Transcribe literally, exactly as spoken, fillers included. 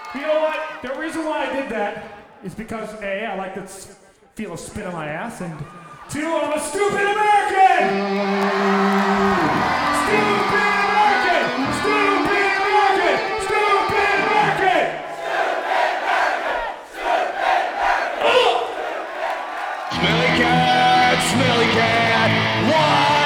You know what? The reason why I did that is because A, I like to s- feel a spin on my ass, and two, I'm a stupid American! Stupid American! Stupid American! Stupid American! Smelly cat, smelly cat, why?